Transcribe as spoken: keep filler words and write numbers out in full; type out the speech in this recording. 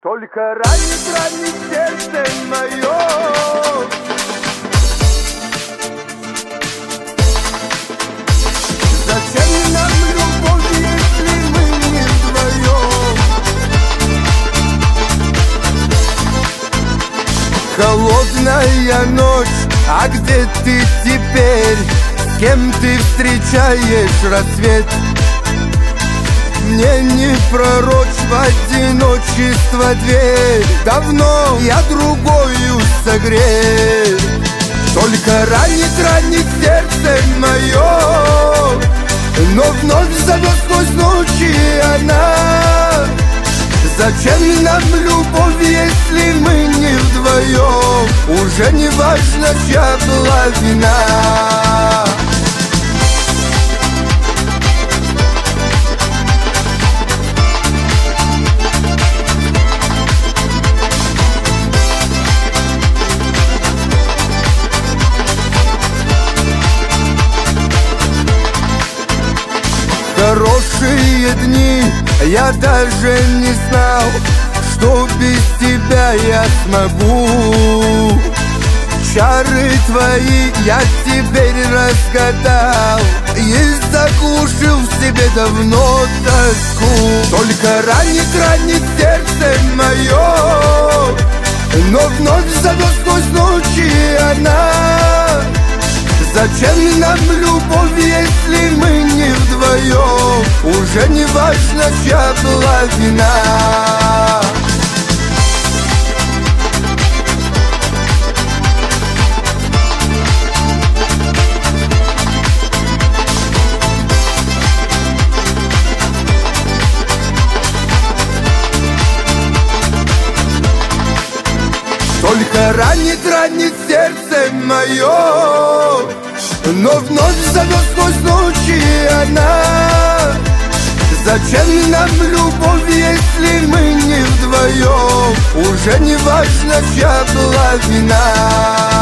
Только ранит, ранит сердце мое. Зачем нам любовь, если мы не вдвоем? Холодная ночь, а где ты теперь? С кем ты встречаешь рассвет? Мне не пророчь в одиночество дверь. Давно я другою согрет. Только ранит, ранит сердце мое, но вновь зовет сквозь ночи она. Зачем нам любовь, если мы не вдвоем? Уже не важно, чья была вина. Хорошие дни, я даже не знал, что без тебя я смогу. Чары твои я теперь разгадал и заглушил в себе давно тоску. Только ранит, ранит сердце мое, но вновь зовет сквозь ночи она. Зачем нам любовь, если мы не вдвоем? Уже не важно, чья была вина. Только ранит, ранит сердце мое, но вновь зовет сквозь ночи она. Зачем нам любовь, если мы не вдвоем? Уже не важно, чья была вина.